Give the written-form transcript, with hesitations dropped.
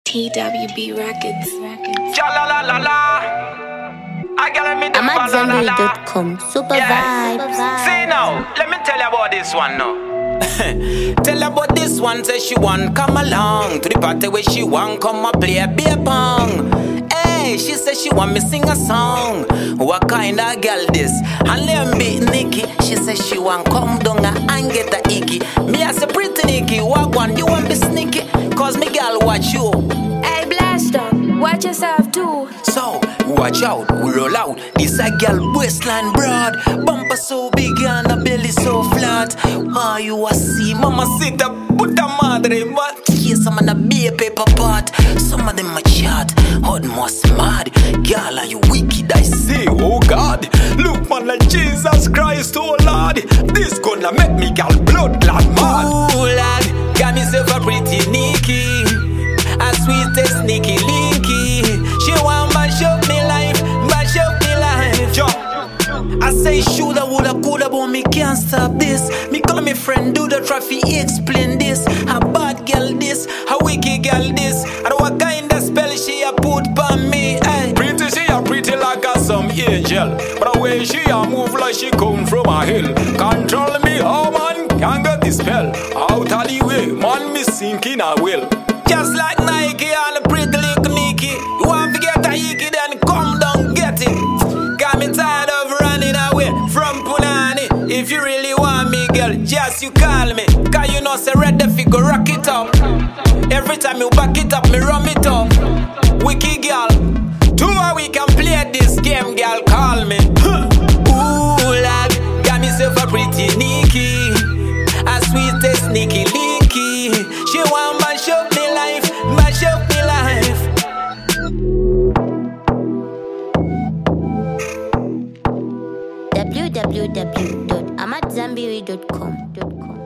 TWB Records. I'm at Zenbury.com. Super vibes. See now, let me tell you about this one now. Tell her about this one, say she want come along to the party where she want come and play a beer pong. Hey, she say she want me sing a song. What kind of girl this? And let me beat Nikki. She say she want come down and get a icky. Me as a pretty Nikki, what one you want be sneaky? Cause me girl watch you. Hey Blaster, watch yourself too. So, watch out, we roll out. This a girl waistline broad, bumper so big and a belly so flat. Why you a see, mama sit up, put a madre, but yes, some of them be a paper pot. Some of them a chat, hot most mad. Girl, are you wicked, I say, oh God. Look man like Jesus Christ, oh Lord. This gonna make me girl blood clot mad. Ooh lad, got myself a pretty Nikki, a sweetest Nikki Linky. She want mash up me life, mash up me life. Yo, I say shoulda, woulda, coulda, but me can't stop this. Me call me friend, do the traffic, explain this. A bad girl this, a wicked girl this. And what kind of spell she a put on me, eh? Pretty, she a pretty like a some angel. But the way she a move like she come from a hill. Control me, oh man, can't get this spell. Out of the way, man, me sinking a will. Just like Nike and a pretty little Nikki. You want to get a hickey, then come down, get it. Got me tired of running away from Punani. If you really want me, girl, just you call me. Cause you know, say red the figure, rock it up. Every time you back it up, me rum it up. Wicked girl, tomorrow we can play this game, girl, call me. Ooh, lad, got myself a pretty Nikki, a sweetest Nikki Linky. She want mash up me life, mash up me life. www.amatzambiri.com